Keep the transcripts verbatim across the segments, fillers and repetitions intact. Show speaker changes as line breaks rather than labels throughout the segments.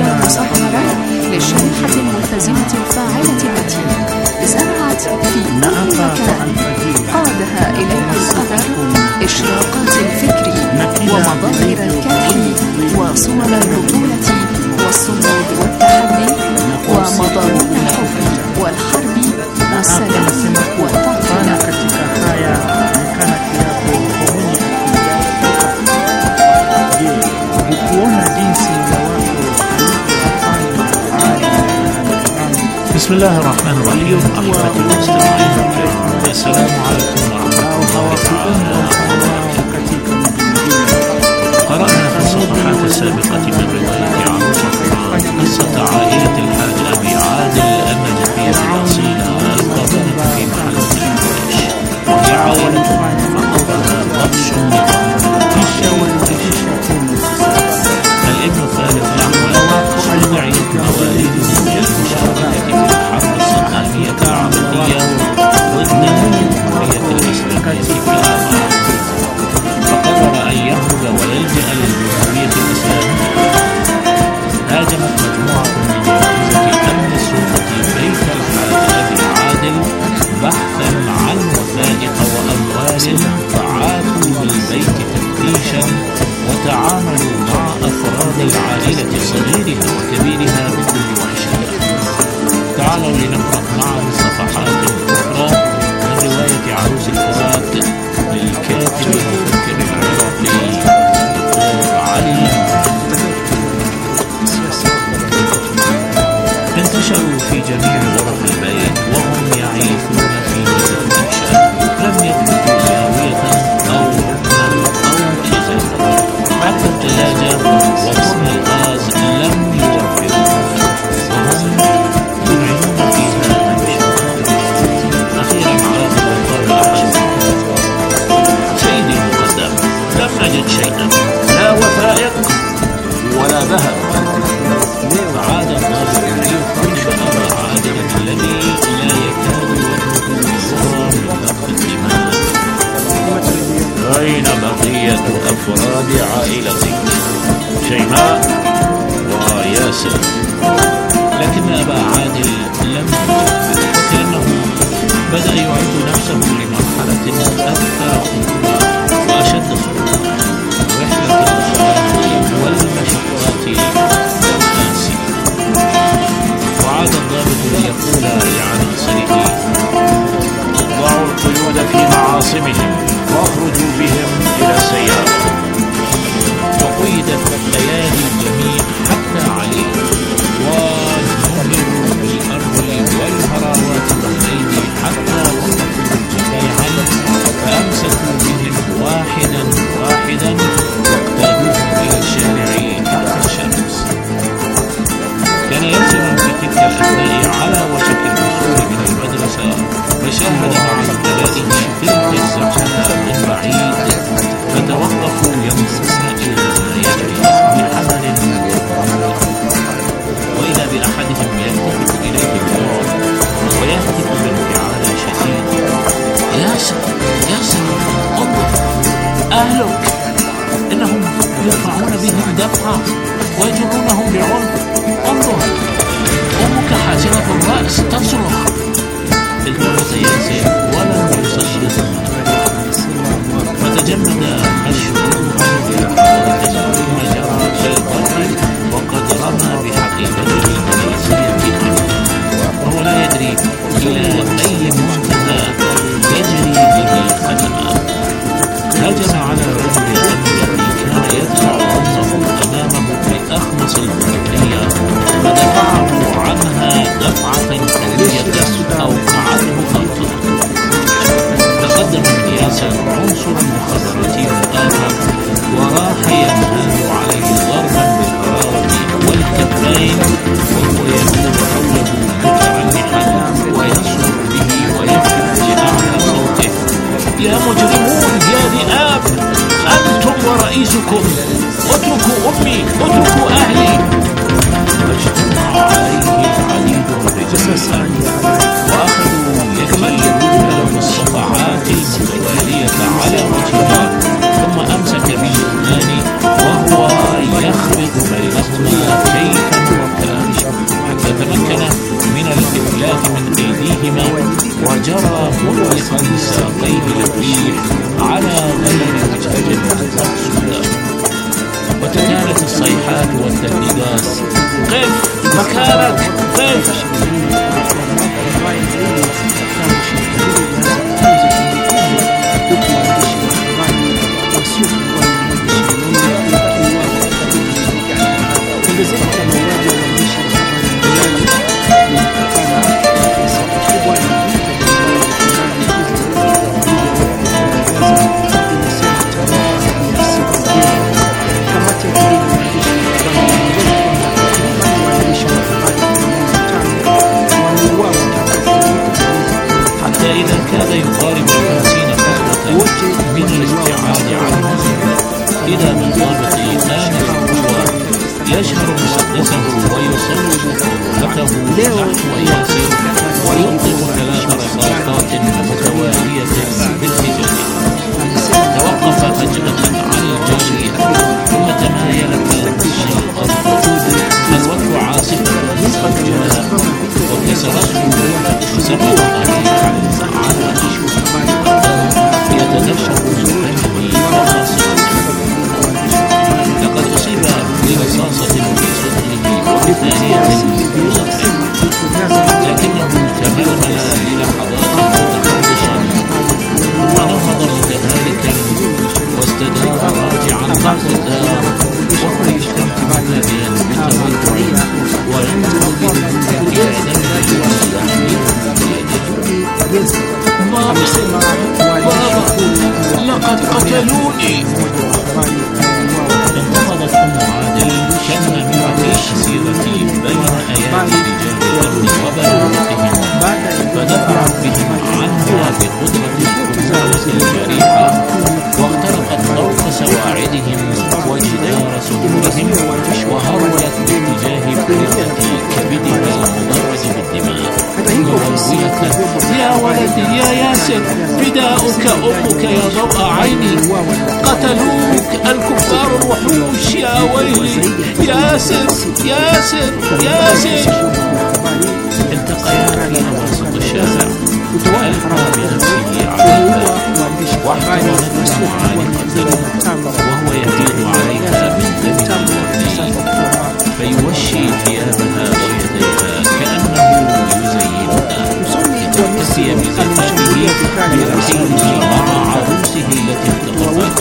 الأعمال المسهلة للشريحة الملتزمة الفاعلة التي زرعت في كل مكان قادها إليها القدر إشراقات الفكر ومظاهر الكدح وصور البطولة والصمود والتحدي ومضامين الحب والحرب والسلام والتعطيل.
بسم الله الرحمن الرحيم. أحبتي المستمعين السلام عليكم ورحمة الله تعالى وبركاته. قرأنا في الصفحات السابقة من رواية عروس القرآن قصة عائلة الحاج أبي عادل النجفية الأصيلة القابلة في محل العيش، وهي عائلة فوقها بطش الابن الثالث الأحمد ودعية مواليد المشاركة في الحرب الصهيونية العربية ضد الجمهورية الإسلامية في العراق، فقرر أن يهرب ويلجأ للجمهورية الإسلامية. هاجمت مجموعة من أجهزة أمن السلطة بيت الحاج أبي عادل بحثا عن وثائق وأموال، فعادوا بالبيت تفتيشا وتعاملوا مع أفراد العائلة صغيرها وكبيرها بكل وحشية. تعالوا لنقرأ معا صفحات أخرى من رواية عروس الفرات للكاتب المفكر العراقي الدكتور علي. انتشروا في جميع غرف البيت وهم يعيثون في تفتيشا، لم يتركوا زاوية أو ركنا أو شجرة، حتى الثلاجة وفرن الغاز لم يوفروها، وهم يعينون فيها منشورا. أخيرا عاد وقال أحد: سيدي المقدم، لم نجد شيئا، لا وثائق ولا ذهب. فعاد الضابط ليفتش أبا عادل الذي لا يكاد وجهه يرى من ضغط الدماء. أين بقية أفراد عائلتك شيماء وياسر؟ لكن أبا عادل لم يجب، وكأنه بدأ يعد نفسه لمرحلة أكثر خطورة وأشد صعوبة، رحلة الغرام والمشقات والقاسية. وعاد الضابط ليقول لعناصره: ضعوا القيود في معاصمهم واخرجوا بهم إلى السيارة. وقيدت ليالي الجميع حتى عليه، وانهمروا بالأرض والهراوات والليل حتى وقفوا جميعا، فأمسكوا بهم واحدا واحدا واقتادوهم إلى الشارع تحت الشمس. كان ياسر في تلك الأثناء على وشك الوصول من المدرسة، فشاهد مع زملائه تلك الزحمة من بعيد، فتوقفوا ينظرون إلى ما يجري بحذر، وإذا بأحدهم يلتفت إليه البعد ويهتف بانفعال شديد: ياسر ياسر انظر، أهلك إنهم يدفعون بهم دفعة ويجرونهم بعنف، انظر أمك حاسمة الرأس تصرخ. التفت ياسر ولم يصدق، فتجمد الشعور بلحظات ثم جرى كالبرق وقد رمى بحقيبته المدرسية في الأرض، وهو لا يدري إلى أي منتهى تجري به قدمه. هجم على الرجل الذي كان يدفع أمه أمامه بأخمص البطولية، فدفعه عنها دفعة قوية أوقعته أرضه. تقدم من ياسر عنصر مخابراتي آخر وراح ينهال عليه ضربا بالحرارة والكفين، وهو يدور حوله مترنحا ويصرخ به ويفتح بأعلى صوته: يا مجرمون يا ذئاب، أنتم ورئيسكم، اتركوا أمي، اتركوا أهلي. فاجتمع عليه العديد من الرجال وأخذوا يكملون له الصفحات المتوالية على وجهها، ثم أمسك باليمنان وهو يخبط بينهما كيفا ساقيه للريح على غير وجهة مقصودة. وتكالت الصيحات والتهديدات: قف مكانك، قف. إلى منطقة آنف يشهر مسدسه ويصف فتاه نحو ياسر ويطلق ثلاث رصاصات متوالية باتجاهه. توقف فجأة عن الجري ثم تمايل كالشيء فالوجه عاصفة فجاء وكسرته وسقط عليه على يتنشر من فمه وخاصته. لقد أصيب برصاصة في صدره وبثانية في صدره، لكنه تململ للحظات متحرشا ونهض متهالكا واستدار راجعا بعد الدار وهو يشتم ناديا بتوجع وينظر إلى دمه بيده. بابا لقد قتلوني. انتفضت أم عادل كالنامرة الحسيرة بين أيادي رجال الأمن وبلاغتهم، فدفعت بهم عنها بقدرة القوة الجريحة واخترقت طرق سواعدهم وجدار صدورهم وهرولت باتجاه فرقة كبدها المدرج بالدماء مغوية: يا ولدي يا ياسر، فداؤك أمك يا ضوء عيني، قتلوك الكفار الوحوش، يا ويلي ياسر ياسر ياسر. التقيا في وسط الشارع وألقى بنفسه عليها واحتضنته عانقة وهو يفيض عليها من دم الوردي فيوشي ثيابها ويديها كأنه يزينها لتغتسي بزفافه برحيله مع عروسه التي التقطت.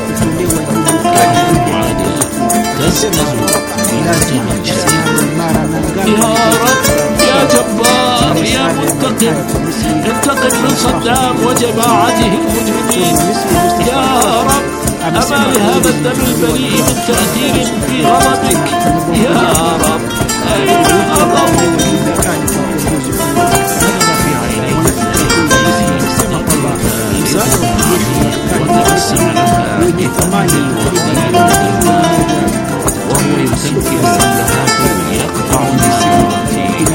كانت عادل تزمز بنجم شديد: يا رب يا جبار يا منتقم، انتقم من صدام وجماعته المجرمين. يا رب أما لهذا الدم البريء من تأثير في غضبك؟ يا رب أين غضبك؟ وتبسم لها بثمن وهو يسكر سلها يقطع بسيرته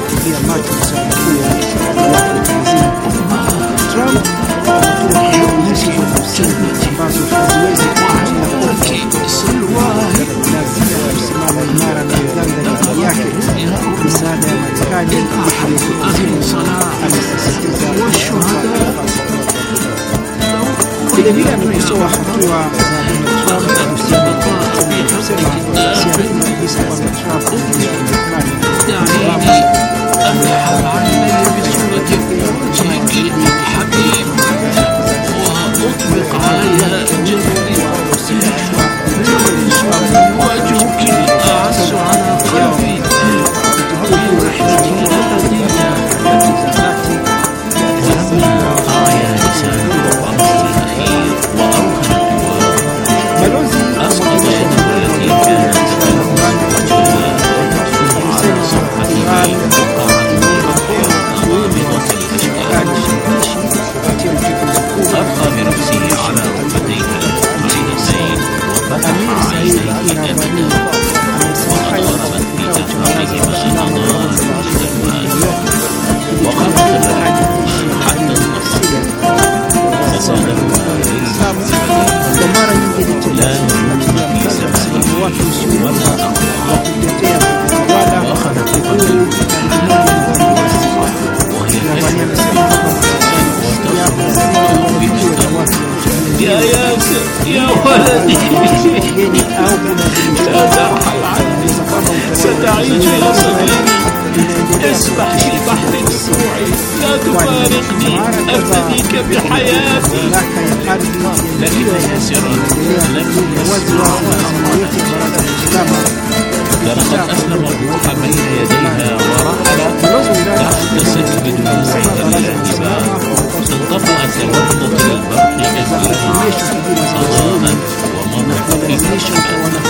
vilevile amekosoa hatua za Donald Trump kusema siamini kabisa kwamba Trump
أملح عيني بصورة وجهك حبيب وأطبق عليها جبري وجهك أعز على قلبي برحلتي الأبدية. ولما أعيا لسان الرمز الأخير وأوهى الحوار أسقط يده التي كانت وجهها صديقي اسبح في البحر السوعي، لا تفارقني أفديك بحياتي. لكن ياسرا لم يسمع كان قد أسلم الروح بين يديها ورحل تحت سقف دموعها اللاهبة. انطفأت كوردة البرق إذ صداءت ومضت في سحبت.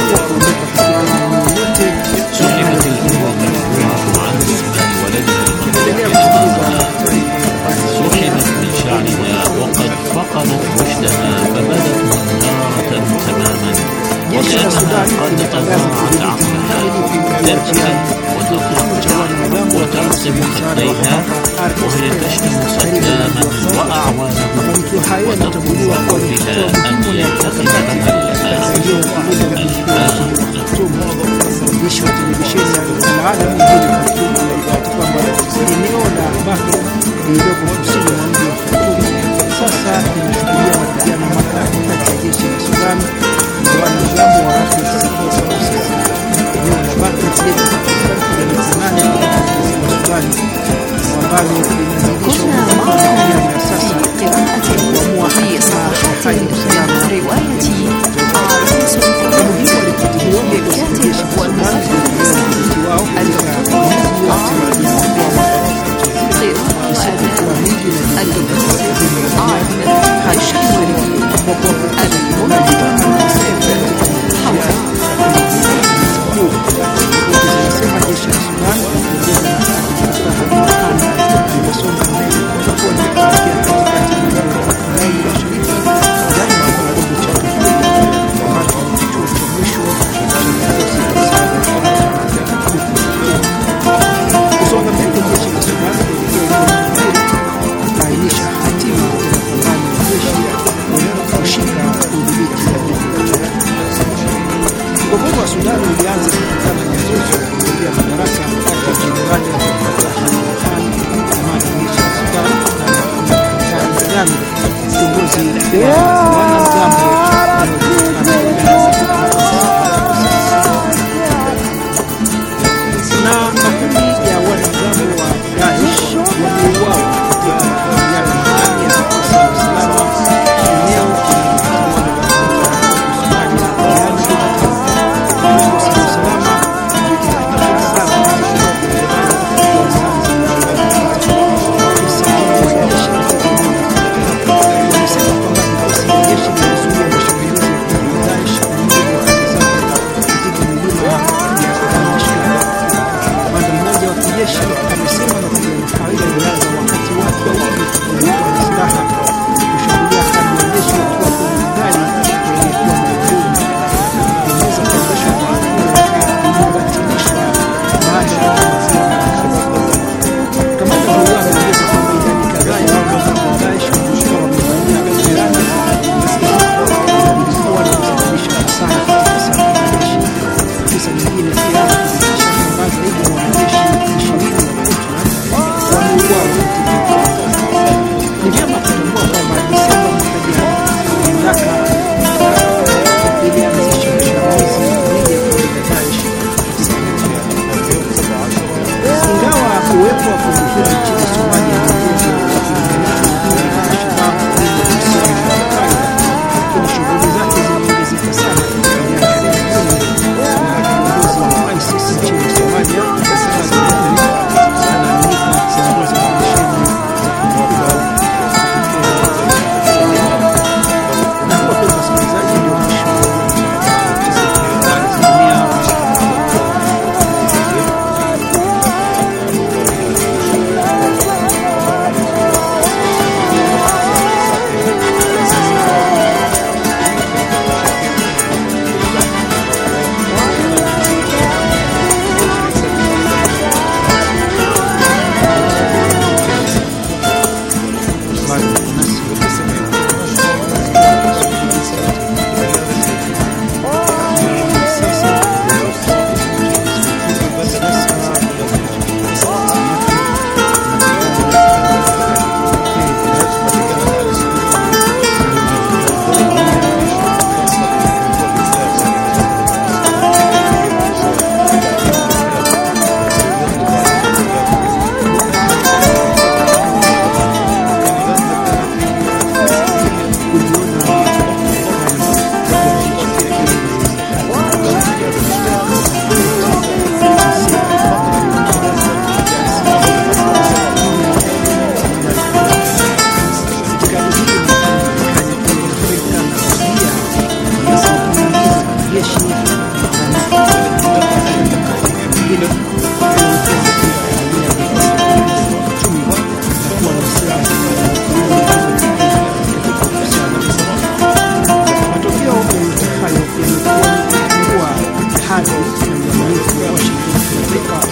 سحبت الأم المفروعة عن اسم ولدها المملوك، سحبت من شعرها وقد فقدت رشدها فبدت منهارة تماما، وكأنها قد تضاعت عقلها، تبكي وتضحك وترسم خديها وهي تشتم صداما وأعوانه وتطلب بها أن يتخذ لها الآن.
mwisho wa televisheni ya Alaalam mjini Khartoum kwamba eneo la Bahri lililoko kusini mwa mji wa Khartoum sasa linashuhudia mapigano makali kati ya jeshi la Sudan na wanamgambo wa Rapid Support Forces. Eneo la Bahri liko takriban kilomita nane kutoka kusini mwa Sudan ambalo linazidisha mapigano ya sasa
قراءة في صفحات من رواية عروس القرآن للكاتب والمؤلف الدكتور قراءة أداء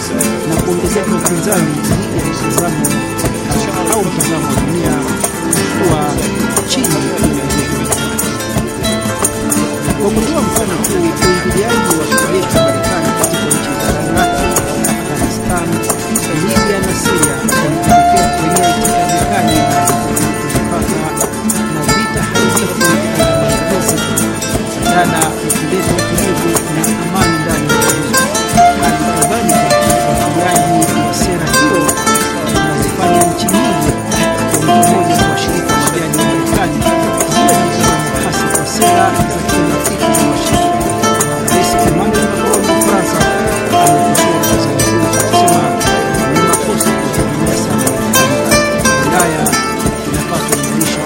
na kuongezeka upinzani dhidi ya mtazamo au mtazamo wa dunia kuwa chini ya kwa kutoa mfano tu, uingiliaji wa kijeshi wa Marekani katika nchi za Iraq, Afghanistan, Libya na Syria ulipelekea kuenea itikadi kali mpaka na vita haribifu katika maangamizi badala ya kuleta utulivu na amani ndani ya nchi. Hali kadhalika uingiliaji wa sera hiyo unazifanya nchi nyingi kwa pamoja na washirika wa jadi wa Marekani ziwe na msimamo hasi kwa sera za kiurafiki na washirika. Rais Emmanuel Macron wa Ufaransa amekosoa mtazamo huu akisema ni makosa kutegemea sana Ulaya inapaswa kuimarisha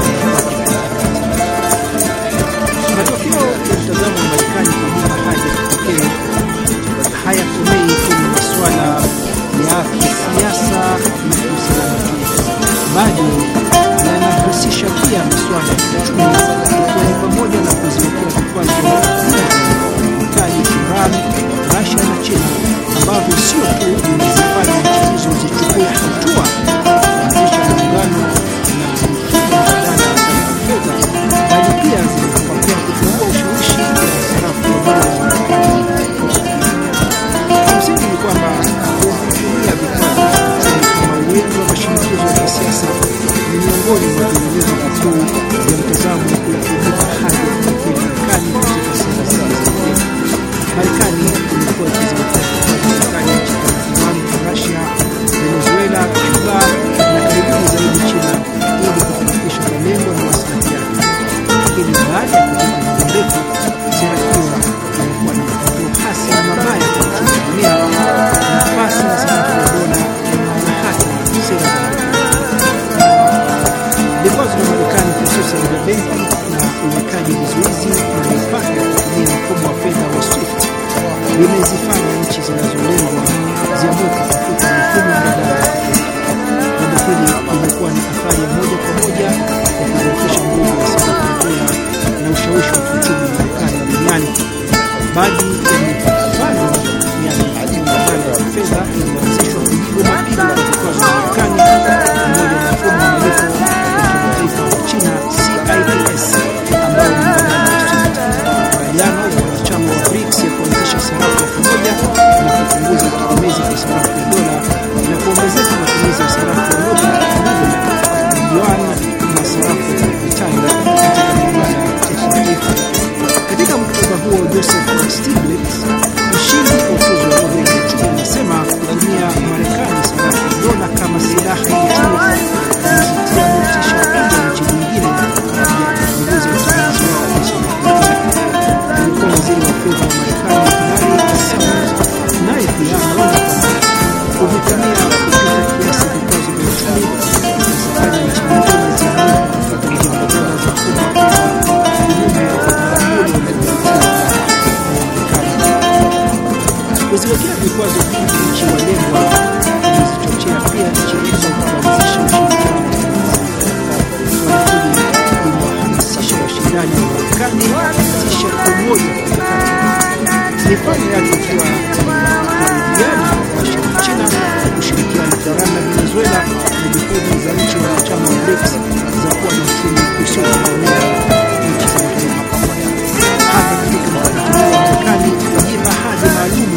matokeo ya mtazamo wa Marekani kwa muda haja kipekee hayakomei kwenye masuala ya kisiasa na usalama, bali yanahusisha pia masuala ya kiuchumi, ikiwa ni pamoja na kuziwekea vikwazo vikali Iran, Russia na China, ambavyo sio tu vimezifanya nchi hizo zichukue hatua kuanzisha muungano na mfumo mbadala wa fedha, bali pia zimepatia kufungua ushawishi wa sarafu ya dola za Marekani. Msingi ni kwamba kutumia vikwazo kama uwezo wa mashinikizo ya kisiasa ni miongoni mwa vielelezo vikuu vya mtazamo wa kuikumbuka haja ya Marekani katika sera zake za kigeni. Marekani imekuwa ikiziwekea vikwazo vikali nchi kama Iran, Russia, Venezuela, Cuba na karibuni zaidi China ili kufanikisha malengo na maslahi yake. Lakini baada ya kupita muda mrefu, sera hiyo imekuwa na matokeo hasi na mabaya kwa uchumi wa dunia, nafasi ya sarafu ya dola na hata sera za vikwazo vya Marekani hususan vya benki na uwekaji vizuizi na mipaka ya kutumia mfumo wa fedha wa SWIFT vimezifanya nchi zinazolengwa ziamue kutafuta mifumo mbadala ya kifedha. Jambo hili limekuwa na athari ya moja kwa moja ya kudhoofisha nguvu ya sarafu ya dola na ushawishi wa kiuchumi wa Marekani duniani. Baadhi ya mifano ya mifumo mbadala ya kifedha iliyoanzishwa kujibu mapigo ya vikwazo vya Marekani pamoja na mfumo wa malipo kimataifa wa China C I P S ambao ni mbadala wa SWIFT, makubaliano ya wanachama wa BRICS ya kuanzisha sarafu ya pamoja na kupunguza utegemezi kwa sarafu ya dola na kuongezeka matumizi ya sarafu ya lugha yuan na sarafu ya Britania katika mabara ya kimataifa. Katika muktadha huo, Joseph Stiglitz, mshindi wa tuzo ya Nobel ya uchumi, anasema kutumia Marekani sarafu ya dola kama silaha ya uchumi inazitia motisha kubwa nchi nyingine ya kupunguza utegemezi wao kwa sarafu ya dola. Alikuwa waziri wa fedha wa Marekani Larry Summers naye pia anaona kwamba kuvitumia kupita kiasi vikwazo vya uchumi kuzifanya nchi nyingine ziamue kupata njia bora za kuwa kinyume na utaratibu unaofuatwa na Marekani. Kuziwekea vikwazo vingi nchi walengwa kuzichochea pia nchi hizo kuanzisha ushirikiano wa kimataifa. Kuwahamasisha washindani wa Marekani kuanzisha umoja wa mikakati. Mifano yake ikiwa karibiana Russia na China kushirikiana na Iran na Venezuela na juhudi za nchi wanachama wa BRICS za kuwa na uchumi usiotegemea nchi za mataifa pamoja. Hata katika mkakati wa Marekani kujipa hadhi maalum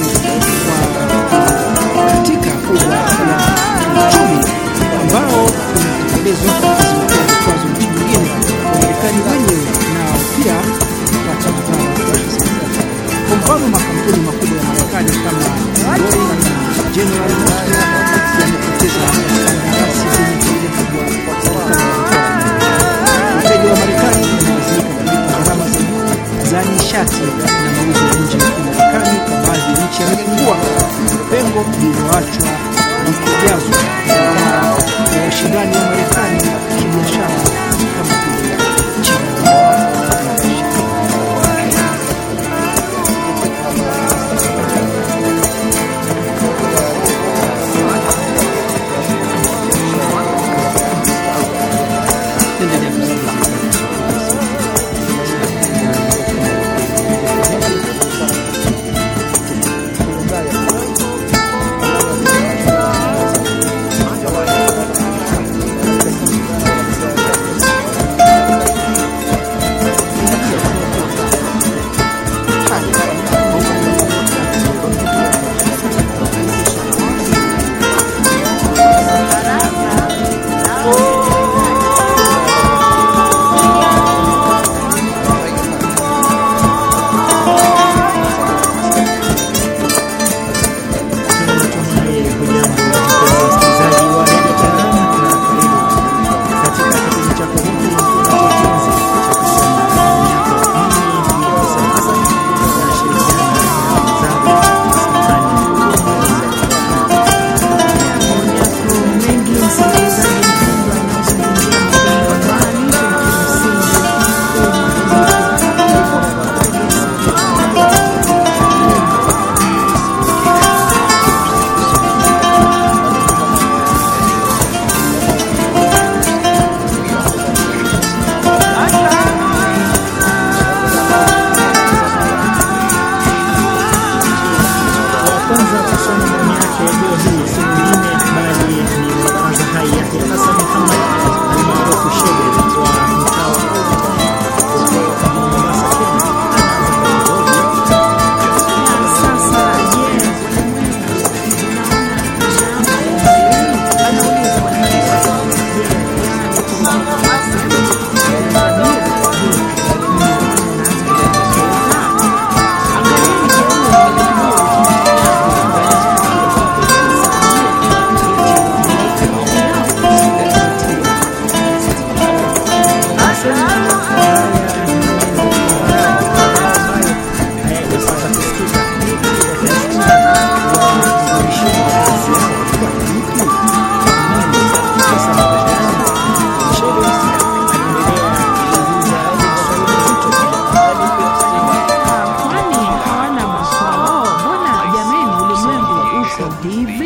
wa katika uga ya kiuchumi ambao unatekelezwa kwa kuziwekea vikwazo nchi nyingine. Wamarekani wenyewe nao pia kupata madhara ya hasara. Kwa mfano, makampuni makubwa ya Marekani kama Boeing na General Motors yamepoteza kandarasi zenye faida kubwa kutokana na vikwazo. Wateja wa Marekani wanalazimika kulipa gharama za juu za nishati na mauzo ya nje ya Marekani kwa baadhi ya nchi yamepungua, pengo lililoachwa na kujazwa na washindani wa Marekani kibiashara kama vile China.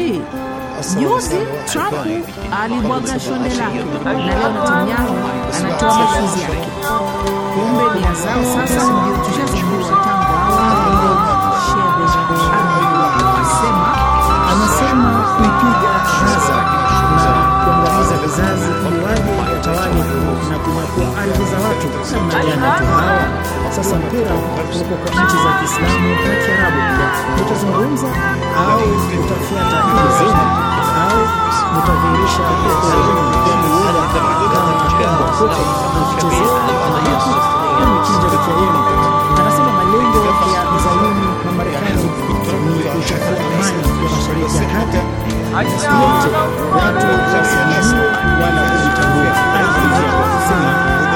C. Juzi Trump alibwaga shonde lake na leo Netanyahu anatoa machozi yake. Kumbe nia zao sasa tushazungumza tangu awali. Anasema anasema kuipiga Gaza na kuangamiza vizazi ili waje watawale na kunyakua ardhi za watu. Namna watu hawa sasa mpira uko kwa nchi za Kiislamu na Kiarabu. Tutazungumza au tutafuata hili zenu au mtadhihirisha kwa jamii yenu kama kitendo kote kuchezea na michinja wiki yenu. Anasema malengo ya Mzayuni na Marekani ni kuchafua amani ya Mashariki ya Kati. Yote watu wasimamiwe wala kujitambua. Alikuja kusema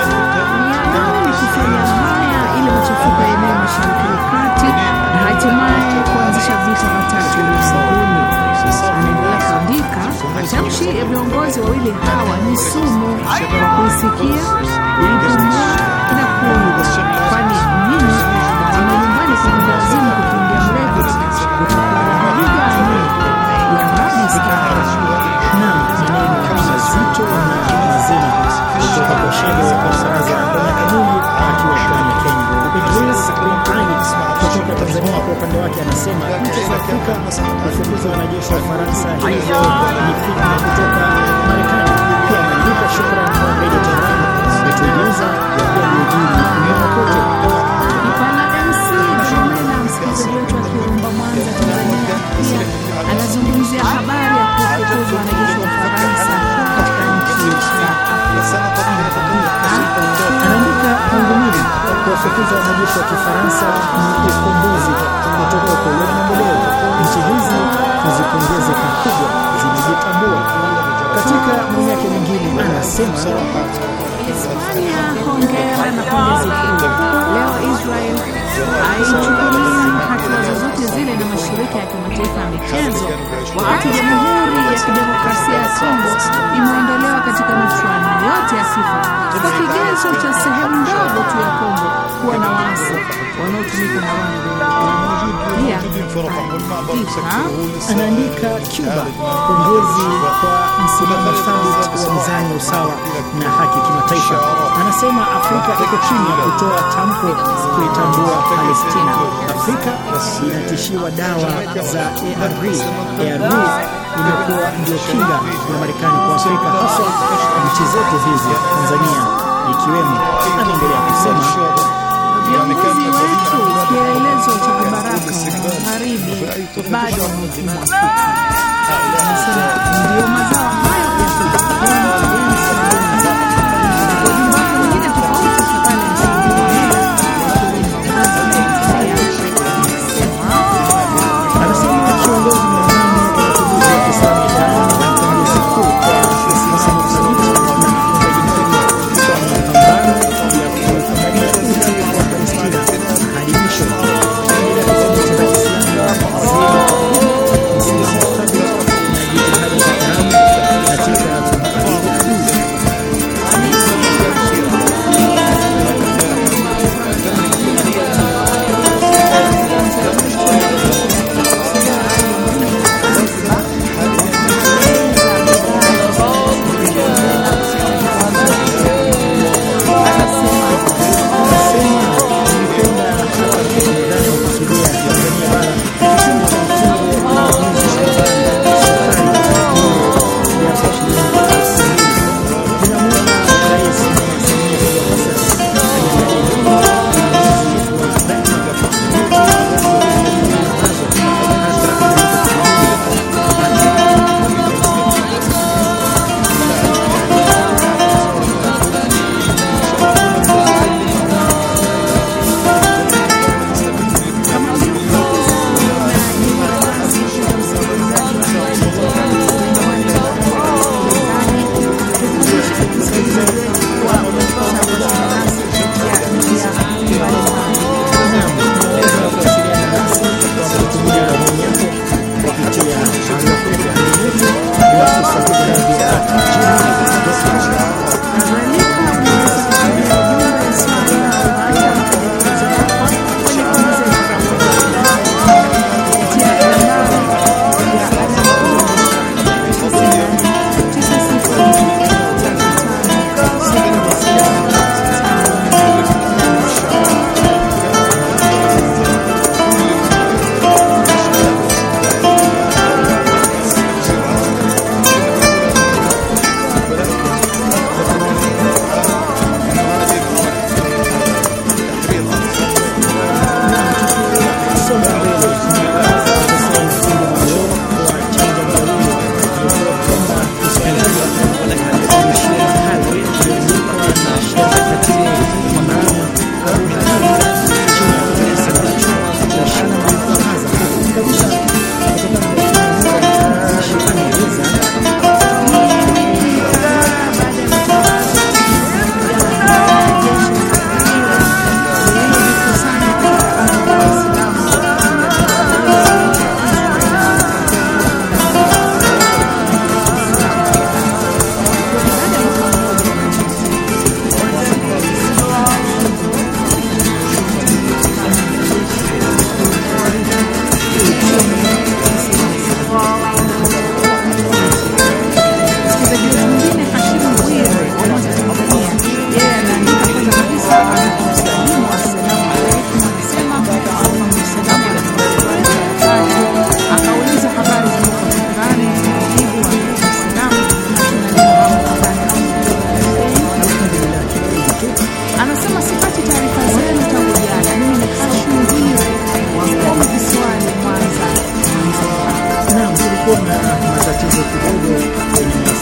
ni kufanya haya ili machafuko eneo Mashariki ya Kati na hatimaye kuanzisha vita vitatu ulimwenguni. Anaendelea kuandika, matamshi ya viongozi wawili hawa ni sumu kwa kuisikia, kuipumua na kuiga, kwani nyinyi wana nyumbani kwa mlazimu kupungia mrefu kutakuwa na hali gani ya hadi zikara na maneno mazito na mazina kutoka kwa shehe wa Baraza la Kanuni akiwa pwani Kenya. Idris Rimani kutoka Tanzania kwa upande wake anasema nchi za Afrika kufukuza wanajeshi wa Faransa hivyo ni fikra kutoka Marekani. Pia ameandika shukrani kwa Radio Tehran kutujuza yaliyojiri duniani kote. Ipana M C Jumena msikilizaji wetu wa Kirumba Mwanza Tanzania pia anazungumzia habari ya kufukuza wanajeshi wa Faransa katika nchi za Afrika. Anaandika angumili kuwafukuza wanajeshi wa Kifaransa ni ukombozi kutoka kwa ulimwengu. Nchi hizi tuzipongeze pakubwa, zinajitambua. Katika mambo yake mengine anasema Hispania hongera na pongezi kuu. Leo Israel haichukulii hatua zozote zile na mashirika ya kimataifa ya michezo, wakati Jamhuri ya Kidemokrasia ya Kongo imeondolewa katika michuano yote ya FIFA kwa kigezo cha sehemu ndogo tu ya Kongo kuwa na waasi wanaotumika na wale. Pia anaandika Cuba pongezi kwa msimamo thabiti wa mizani ya usawa na haki kimataifa. Anasema Afrika iko chini ya kutoa tamko kuitambua Palestina. Afrika inatishiwa dawa za A R V. A R V imekuwa ndio kinga ya Marekani kwa Afrika, hasa nchi zetu hizi Tanzania ikiwemo. Anaendelea kusema viongozi wetu kielelezo cha baraka magharibi bado wamezima Afrika. Anasema ndio mazao hayo ya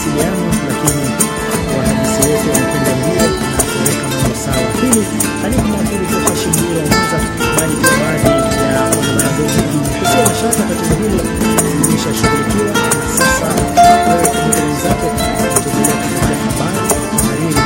mawasiliano, lakini wahandisi wetu wanakwenda mbio na kuweka mambo sawa. Hili halikumwathiri tu Hashim Mbuya wa Mwanza, bali pia baadhi ya wanahabari wengine. Kusio na shaka tatizo hilo limeshashughulikiwa na sasa wewe pamoja na wenzako tuendelea kupata habari hariri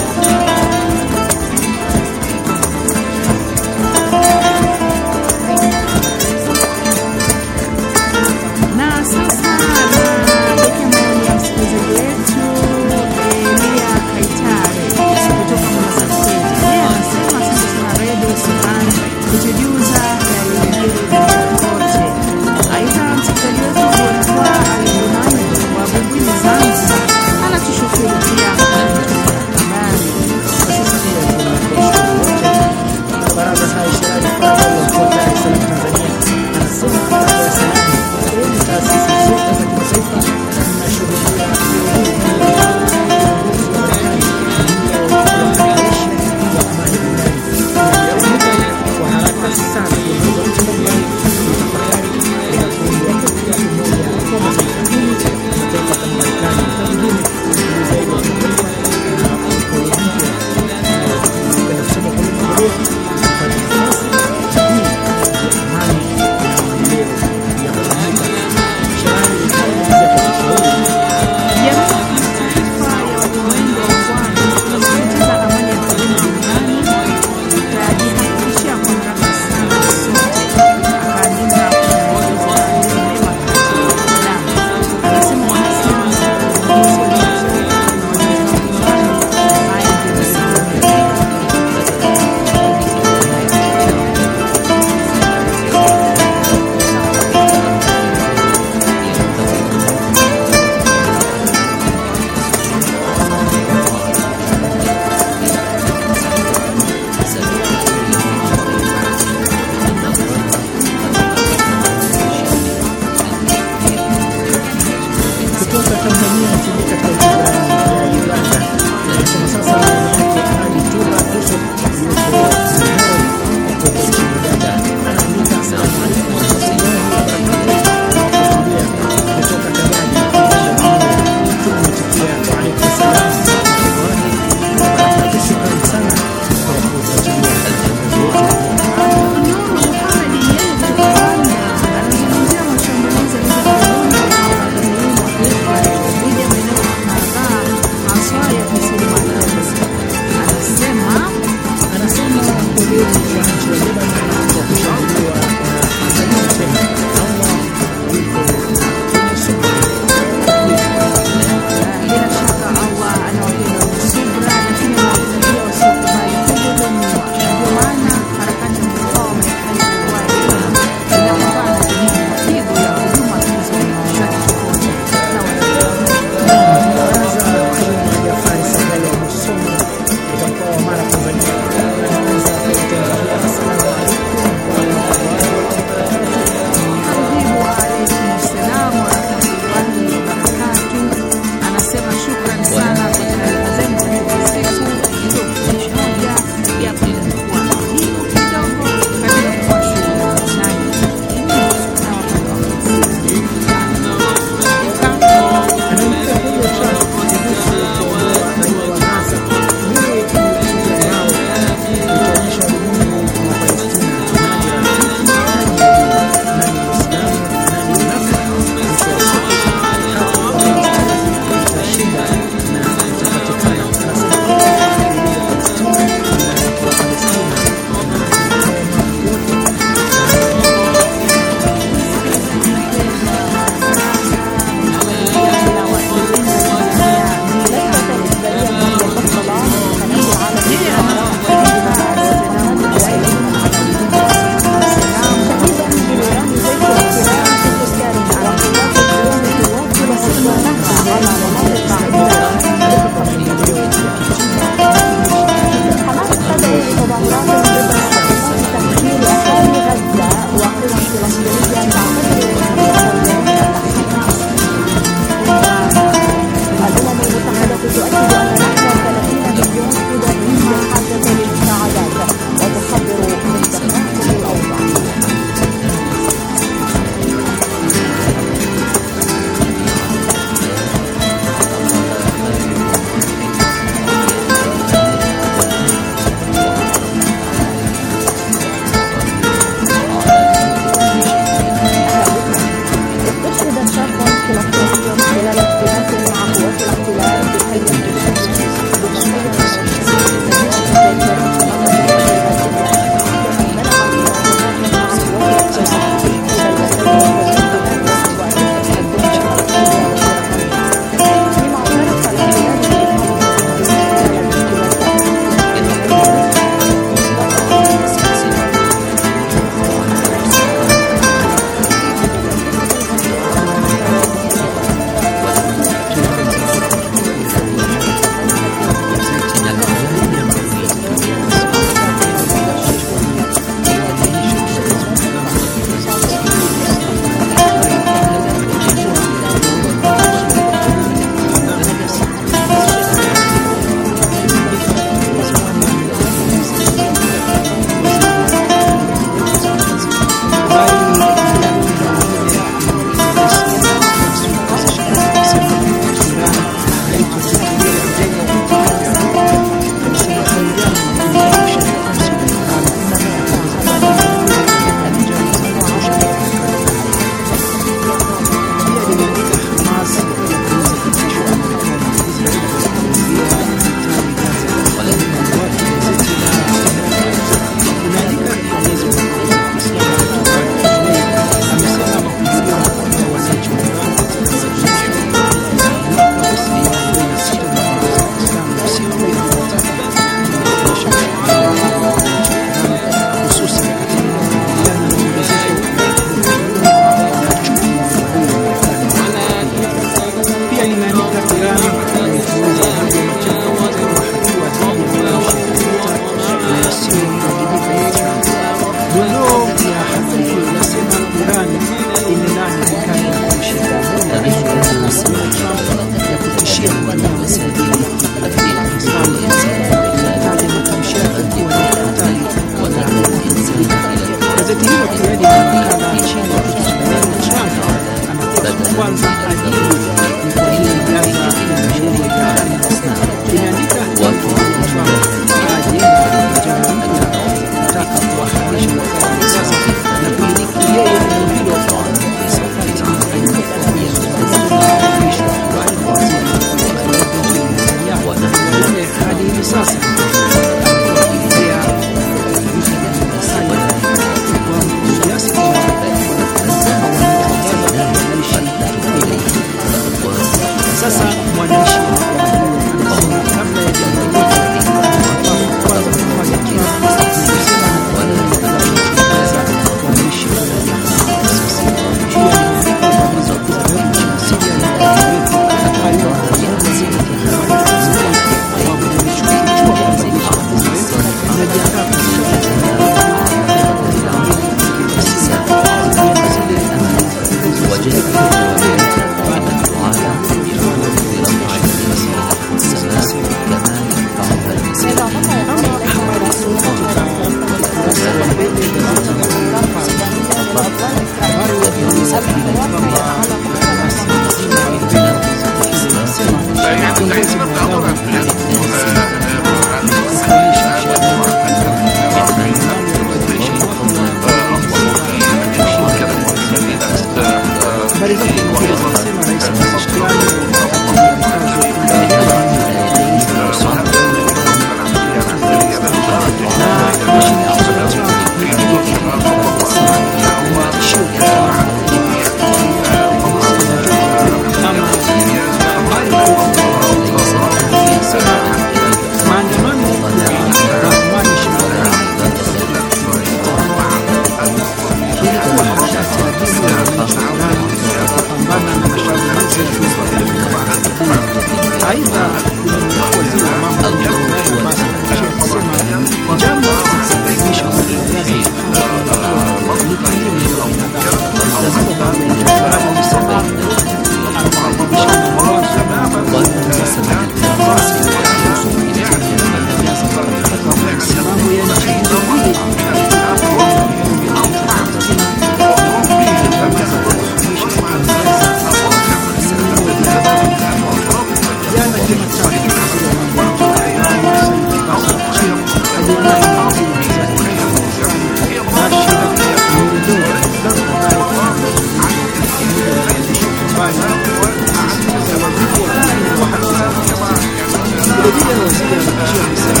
nchi wamesema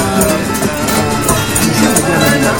amesema jana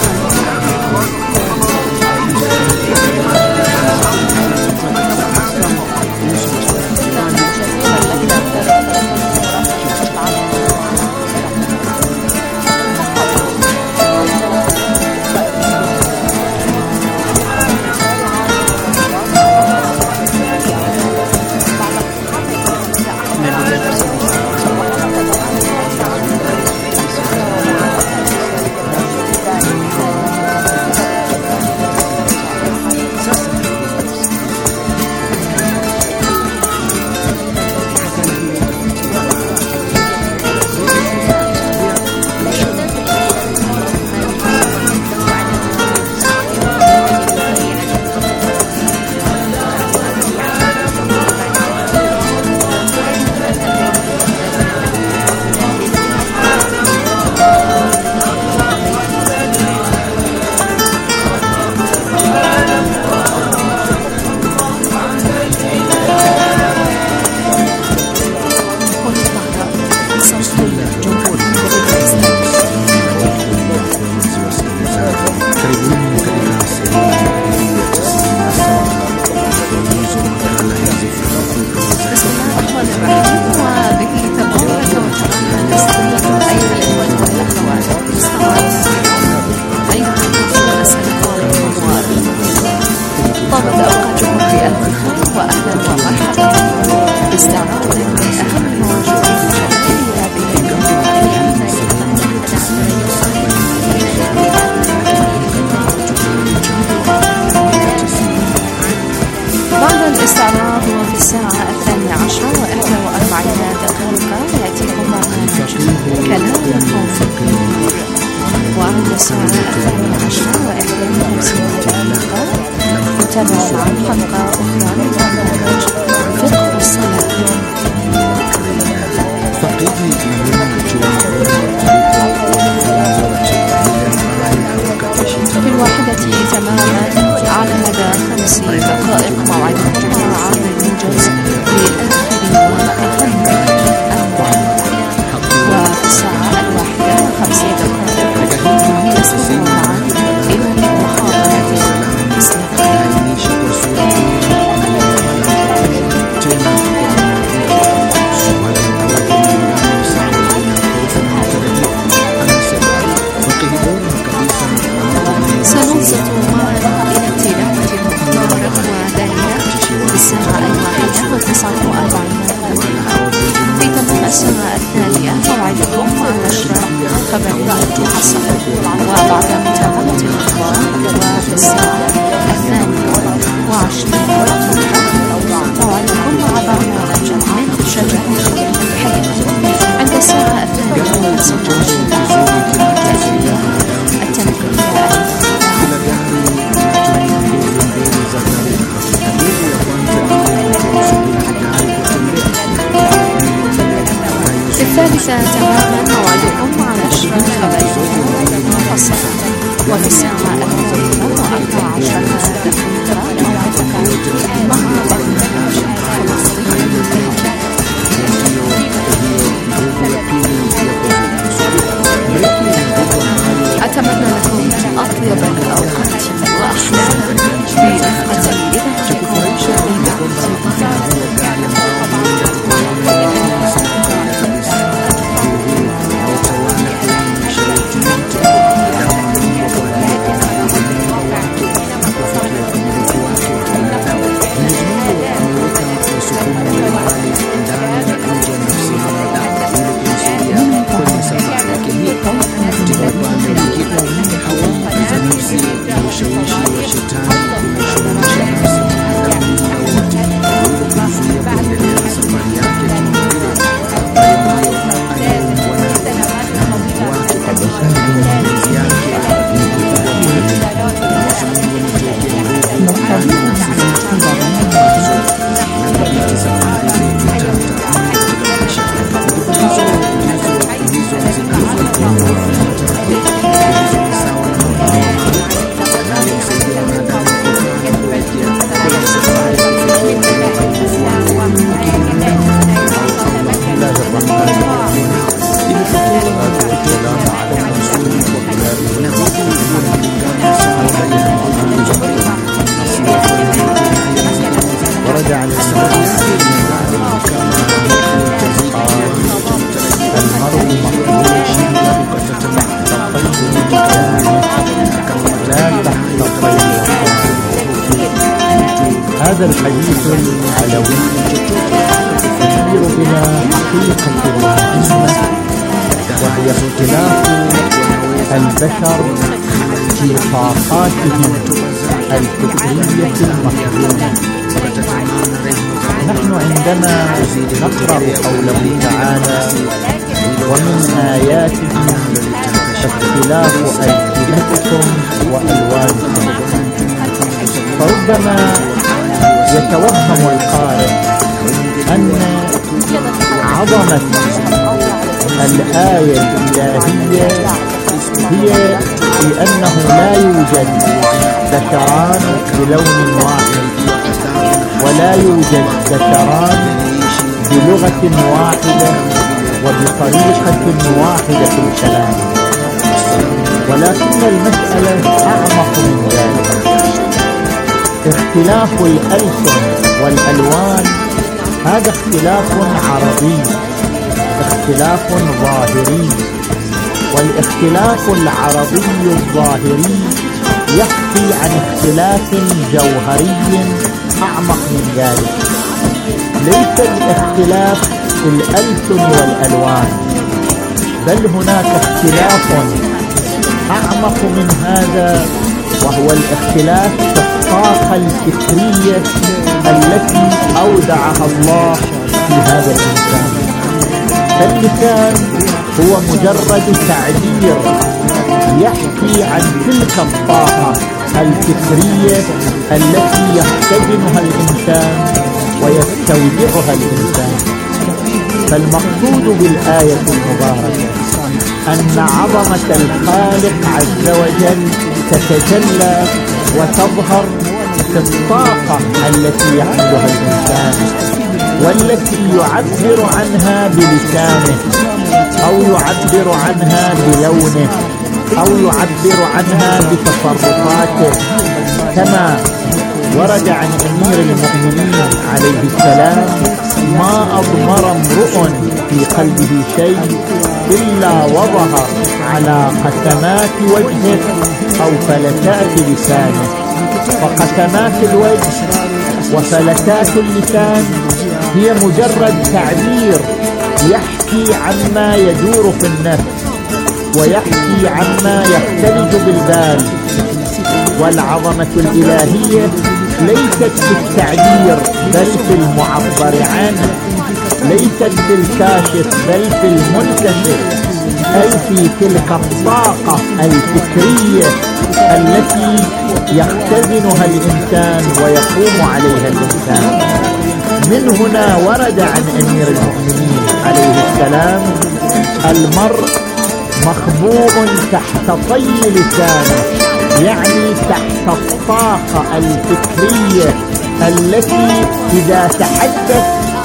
Imetokea هذا الحديث العلوي يشير إلى حقيقة مهمة، وهي اختلاف البشر في طاقاتهم الفكرية المحدودة. نحن عندما نقرأ قوله تعالى: ومن آياته اختلاف ألسنتكم وألوانكم، فربما يتوهم القارئ أن عظمة الآية الإلهية هي في أنه لا يوجد ذكران بلون واحد، ولا يوجد ذكران بلغة واحدة وبطريقة واحدة في الكلام، ولكن المسألة أعمق من ذلك. اختلاف الألسن والألوان هذا اختلاف عرضي، اختلاف ظاهري، والاختلاف العرضي الظاهري يحكي عن اختلاف جوهري أعمق من ذلك. ليس الاختلاف في الألسن والألوان، بل هناك اختلاف أعمق من هذا، وهو الاختلاف في الطاقة الفكرية التي أودعها الله في هذا الإنسان. فاللسان هو مجرد تعبير يحكي عن تلك الطاقة الفكرية التي يختزنها الإنسان ويستودعها الإنسان. فالمقصود بالآية المباركة أن عظمة الخالق عز وجل تتجلى وتظهر في الطاقة التي يحملها الإنسان، والتي يعبر عنها بلسانه، أو يعبر عنها بلونه، أو يعبر عنها بتصرفاته، كما ورد عن أمير المؤمنين عليه السلام: ما أضمر امرؤ في قلبه شيء إلا وظهر على قسمات وجهه أو فلتات لسانه. فقسمات الوجه وفلتات اللسان هي مجرد تعبير يحكي عما يدور في النفس ويحكي عما يختلج بالبال. والعظمة الإلهية ليست في التعبير بل في المعبر عنه، ليست في الكاشف بل في المنكشف، أي في تلك الطاقة الفكرية التي يختزنها الإنسان ويقوم عليها الإنسان. من هنا ورد عن أمير المؤمنين عليه السلام: المرء مخبوء تحت طي لسانه، يعني تحت الطاقة الفكرية التي إذا تحدث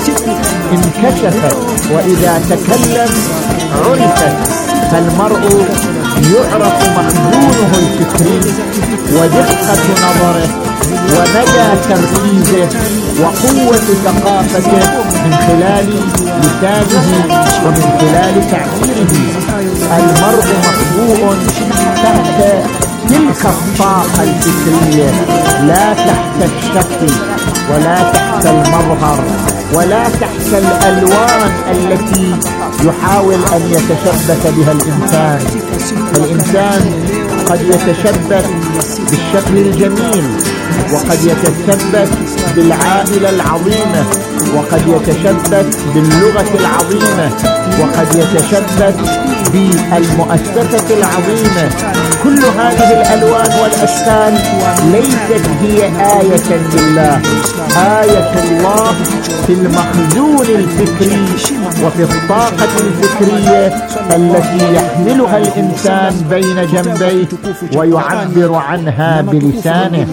انكشفت وإذا تكلم عرفت. فالمرء يعرف مخزونه الفكري ودقة نظره ومدى تركيزه وقوة ثقافته من خلال لسانه ومن خلال تعبيره. المرء مخبوء تحت تلك الطاقة الفكرية، لا تحت الشكل ولا تحت المظهر ولا تحت الألوان التي يحاول أن يتشبث بها الإنسان. فالإنسان قد يتشبث بالشكل الجميل، وقد يتشبث بالعائلة العظيمة، وقد يتشبث باللغة العظيمة، وقد يتشبث بالمؤسسة العظيمة. كل هذه الألوان والأشكال ليست هي آية لله. آية الله في المخزون الفكري وفي الطاقة الفكرية التي يحملها الإنسان بين جنبيه ويعبر عنها بلسانه.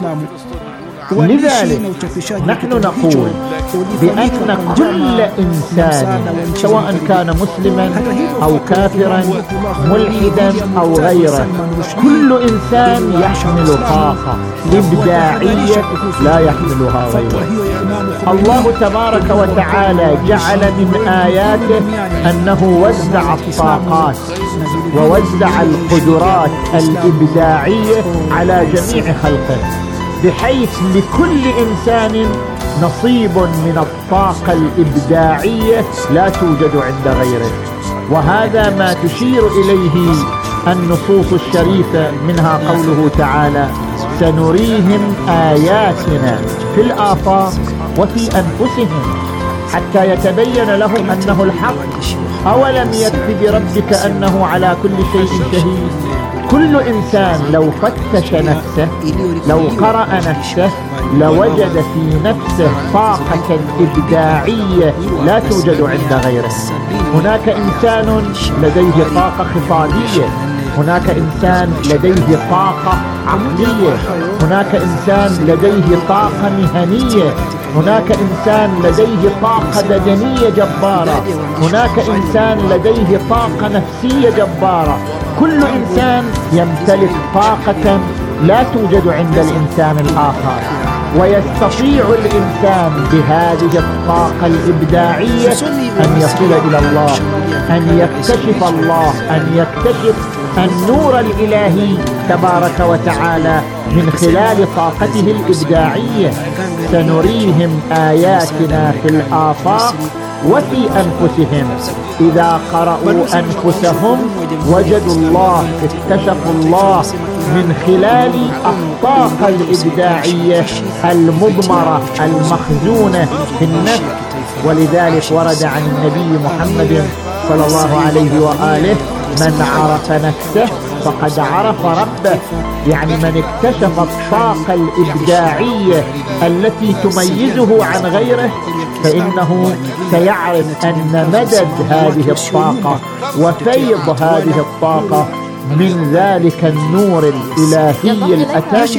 لذلك نحن نقول بأن كل إنسان سواء كان مسلما أو كافرا ملحدا أو غيره، كل إنسان يحمل طاقة إبداعية لا يحملها غيره. الله تبارك وتعالى جعل من آياته أنه وزع الطاقات ووزع القدرات الإبداعية على جميع خلقه. بحيث لكل إنسان نصيب من الطاقة الإبداعية لا توجد عند غيره. وهذا ما تشير إليه النصوص الشريفة، منها قوله تعالى: سنريهم آياتنا في الآفاق وفي أنفسهم حتى يتبين لهم أنه الحق. أولم يكف بربك أنه على كل شيء شهيد. كل إنسان لو فتش نفسه، لو قرأ نفسه، لوجد في نفسه طاقة إبداعية لا توجد عند غيره. هناك إنسان لديه طاقة خطابية، هناك إنسان لديه طاقة عقلية، هناك إنسان لديه طاقة مهنية، هناك إنسان لديه طاقة بدنية جبارة، هناك إنسان لديه طاقة نفسية جبارة. كل إنسان يمتلك طاقة لا توجد عند الإنسان الآخر، ويستطيع الإنسان بهذه الطاقة الإبداعية أن يصل إلى الله، أن يكتشف الله، أن يكتشف النور الإلهي تبارك وتعالى من خلال طاقته الإبداعية. سنريهم آياتنا في الآفاق وفي أنفسهم. إذا قرأوا أنفسهم وجدوا الله، اكتشفوا الله من خلال الطاقة الإبداعية المضمرة المخزونة في النفس. ولذلك ورد عن النبي محمد صلى الله عليه وآله: من عرف نفسه فقد عرف ربه. يعني من اكتشف الطاقة الإبداعية التي تميزه عن غيره فإنه سيعرف أن مدد هذه الطاقة وفيض هذه الطاقة من ذلك النور الإلهي الأتم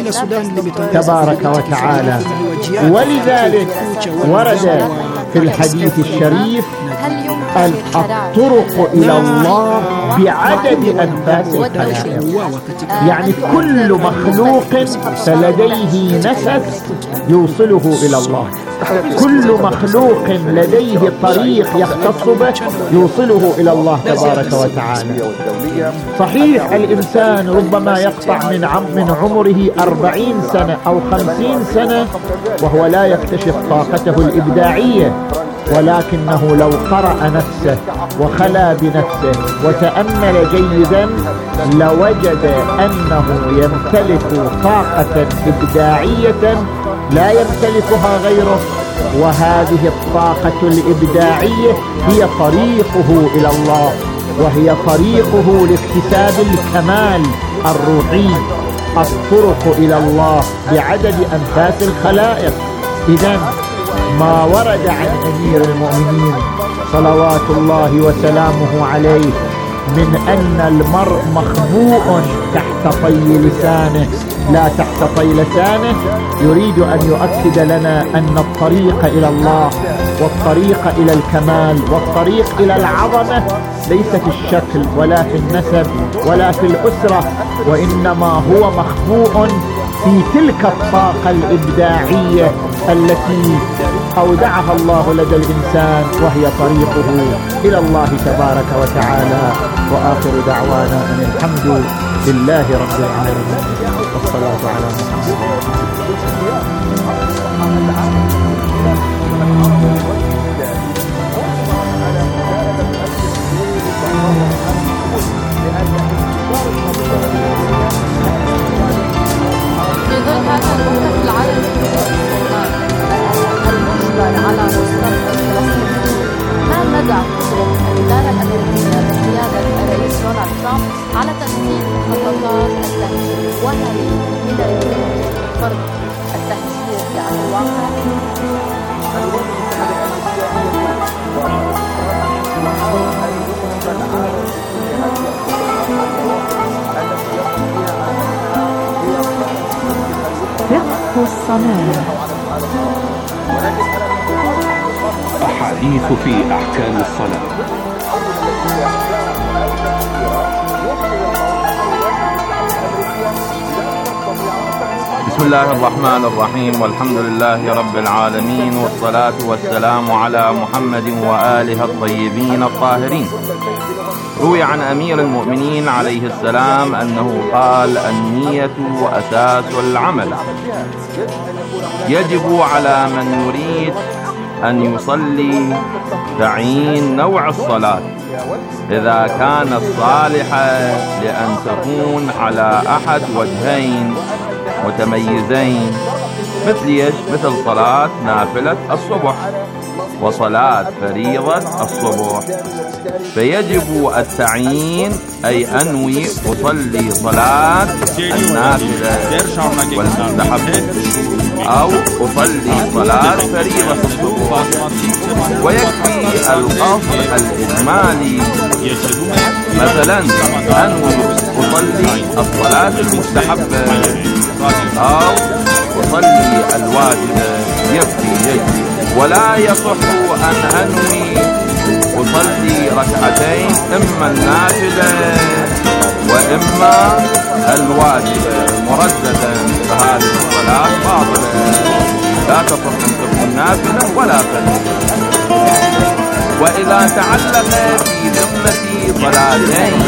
تبارك وتعالى. ولذلك ورد في الحديث الشريف: الطرق إلى الله بعدد أنفاس الخلائق. يعني كل مخلوق فلديه نفس يوصله إلى الله، كل مخلوق لديه طريق يختص به يوصله إلى الله تبارك وتعالى. صحيح الإنسان ربما يقطع من عم من عمره أربعين سنة أو خمسين سنة وهو لا يكتشف طاقته الإبداعية، ولكنه لو قرأ نفسه وخلا بنفسه وتأمل جيدا لوجد أنه يمتلك طاقة إبداعية لا يمتلكها غيره. وهذه الطاقة الإبداعية هي طريقه إلى الله، وهي طريقه لاكتساب الكمال الروحي. الطرق إلى الله بعدد أنفاس الخلائق. إذن ما ورد عن أمير المؤمنين صلوات الله وسلامه عليه من أن المرء مخبوء تحت طي لسانه لا تحت طي لسانه، يريد أن يؤكد لنا أن الطريق إلى الله والطريق إلى الكمال والطريق إلى العظمة ليس في الشكل ولا في النسب ولا في الأسرة، وإنما هو مخبوء في تلك الطاقة الإبداعية التي أودعها الله لدى الإنسان، وهي طريقه إلى الله تبارك وتعالى. وآخر دعوانا أن الحمد لله رب العالمين، والصلاة على محمد.
في ظل هذا الموقف العالمي المجبر على مستوى الفلسطينيين، ما مدى قدرة الإدارة الأمريكية بقيادة الرئيس دونالد ترامب على تنفيذ خططات التهجير، وهل من الممكن فرض التهجير على الواقع؟
فقه الصلاة.
أحاديث في أحكام الصلاة.
بسم الله الرحمن الرحيم، والحمد لله رب العالمين، والصلاة والسلام على محمد وآله الطيبين الطاهرين. روي عن أمير المؤمنين عليه السلام أنه قال: النية أساس العمل. يجب على من يريد أن يصلي تعيين نوع الصلاة إذا كانت صالحة لأن تكون على أحد وجهين متميزين، مثل يش مثل صلاة نافلة الصبح وصلاة فريضة الصبح. فيجب التعيين، أي أنوي أصلي صلاة النافلة والمستحب، أو أصلي صلاة فريضة الصبح. ويكفي القصد الإجمالي، مثلا أنوي أصلي الصلاة المستحبة أو أصلي الواجبة، يكفي يجب. ولا يصح أن أنوي أصلي ركعتين، إما النافلة وإما الواجبة مرددا، فهذه الصلاة باطلة، لا تصح أن تكون نافلة ولا فريضة. وإذا تعلق في ذمتي صلاتين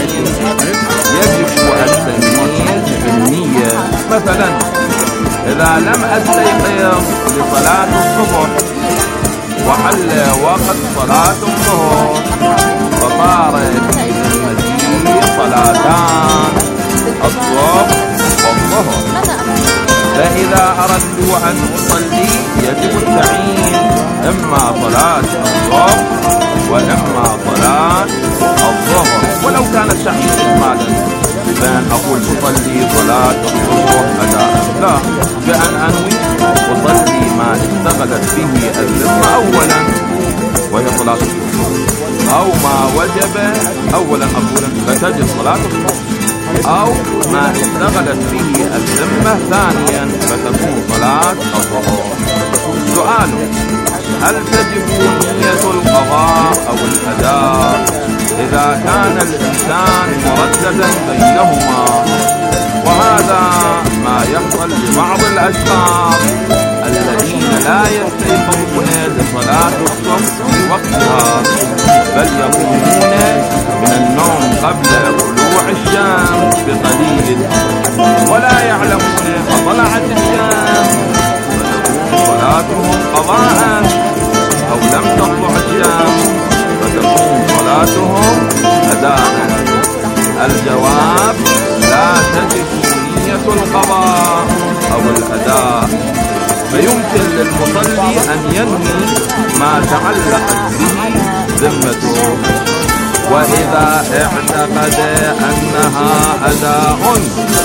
يجب التمييز بالنية. مثلا إذا لم أستيقظ لصلاة الصبح وحل وقت صلاة الظهر فصارت في ذمتي صلاتان، الصبح والظهر، فإذا أردت أن أصلي يجب التعيين، إما صلاة الصبح وإما صلاة الظهر. ولو كان التعيين إجمالا بأن أقول أصلي صلاة الصبح أداء، لا، بأن أنوي أصلي ما اشتغلت به الذمة أولا وهي صلاة الصبح، أو ما وجب أولا أقول فتجب صلاة الصبح، أو ما اشتغلت به الذمة ثانيا فتكون صلاة الظهر. سؤال: هل تجب نية القضاء أو الأداء إذا كان الإنسان مرددا بينهما؟ وهذا ما يحصل لبعض الأشخاص الذين لا يستيقظون لصلاة الصبح في وقتها، بل يقومون من النوم قبل طلوع الشمس بقليل ولا يعلمون فطلعت الشمس، فتكون صلاتهم قضاء، أو لم تطلع الشمس فتكون صلاتهم أداء. الجواب: لا تجب نية القضاء أو الأداء، فيمكن للمصلي أن ينوي ما تعلقت به ذمته. وإذا اعتقد أنها أداء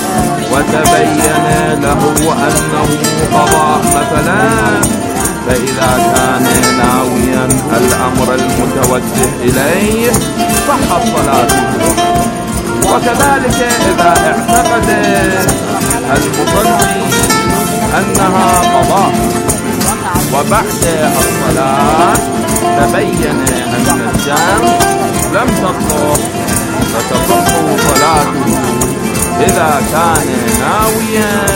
وتبين له أنه قضاء مثلا، فإذا كان ناويا الأمر المتوجه إليه صحت صلاته. وكذلك إذا اعتقد المصلي أنها قضاء وبعد الصلاة تبين أن الشمس لم تطلع، فتصح صلاته إذا كان ناويا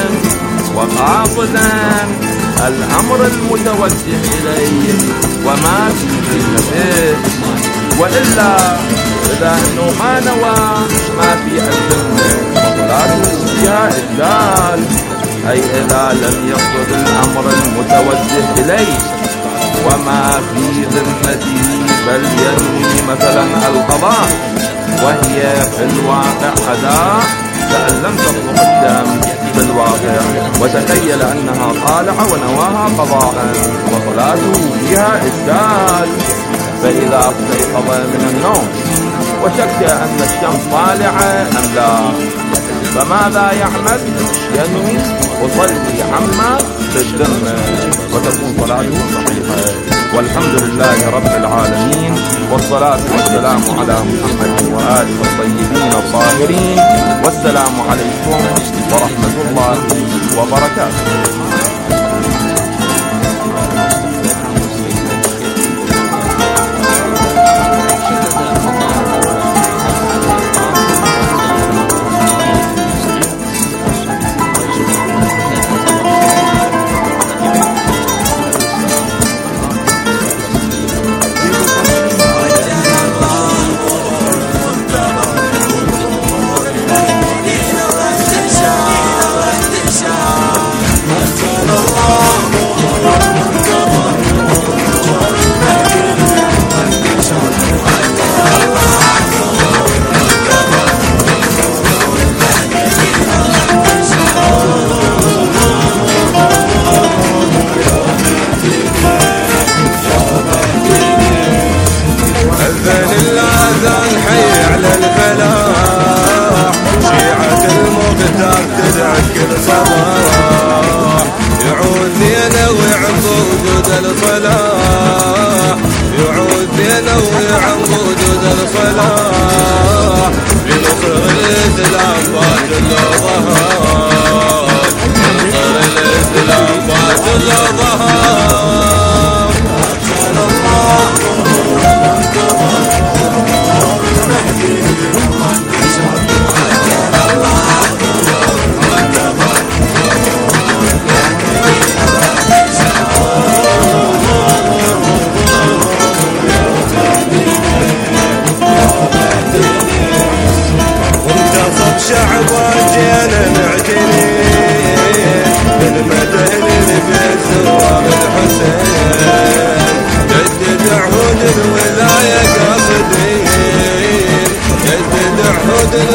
وقاصدا الأمر المتوجه إليه وما في ذمته. وإلا إذا أنه ما نوى ما في الذمة فصلاته فيها إبدال، أي إذا لم يقصد الأمر المتوجه إليه وما في ذمته بل ينوي مثلا القضاء وهي في الواقع أداء، لأن لم تطلق الدم في الواقع وتخيل أنها طالعة ونواها قضاء وصلاته فيها إبدال. فإذا استيقظ من النوم وشك أن الشمس طالعة أم لا، فماذا يعمل؟ ينوي أصلي عما بالذمة وتكون صلاته صحيحة. والحمد لله رب العالمين، والصلاة والسلام على محمد وآله الطيبين الطاهرين، والسلام عليكم ورحمة الله وبركاته.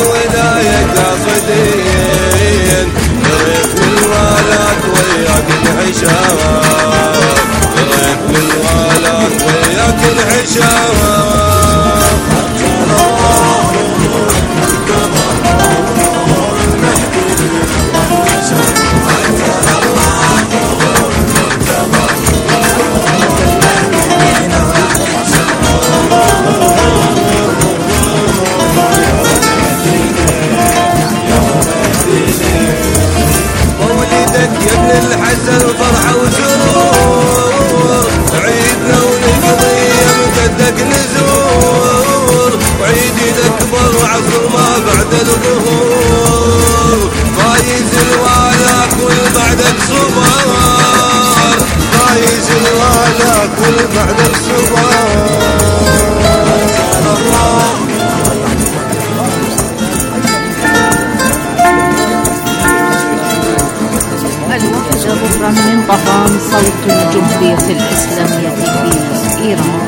الولاية قاصدين دريت بالوالات وياك انحشام دريت بالوالات وياك انحشام الحسن فرحة وسرور عيدنا ونقضي مجدك نزور وعيد الأكبر وعصر ما بعد الظهور فايز الوالك والبعدك صبار فايز الوالك والبعدك صبار
ظهرا من طهران صوت الجمهورية الإسلامية في إيران.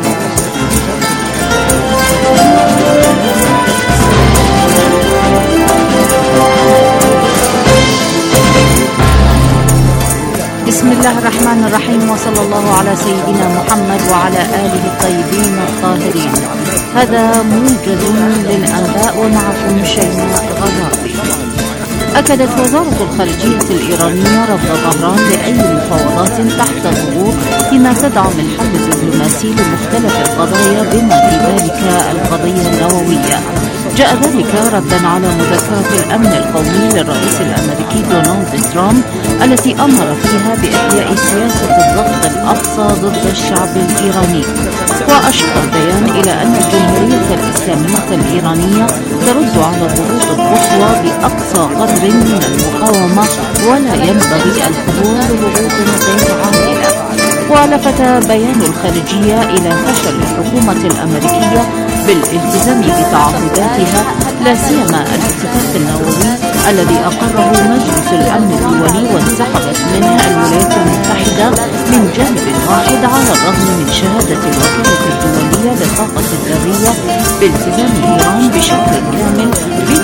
بسم الله الرحمن الرحيم، وصلى الله على سيدنا محمد وعلى آله الطيبين الطاهرين. هذا موجز للأنباء ومعكم شيماء غزالي. أكدت وزارة الخارجية الإيرانية رفض طهران لأي مفاوضات تحت ضغوط فيما تدعم الحل الدبلوماسي لمختلف القضايا بما في ذلك القضية النووية. جاء ذلك ردا على مذكرة الأمن القومي للرئيس الأمريكي دونالد ترامب التي أمر فيها بإحياء سياسة الضغط الأقصى ضد الشعب الإيراني. وأشار البيان إلى أن الجمهورية الإسلامية الإيرانية ترد على الضغوط القصوى بأقصى قدر من المقاومة ولا ينبغي الخضوع لضغوط غير عادلة. ولفت بيان الخارجية إلى فشل الحكومة الأمريكية بالالتزام بتعهداتها لا سيما الاتفاق النووي الذي أقره مجلس الأمن الدولي وانسحبت منه الولايات المتحدة من جانب واحد على الرغم من شهادة الوكالة الدولية للطاقة الذرية بالتزام إيران بشكل كامل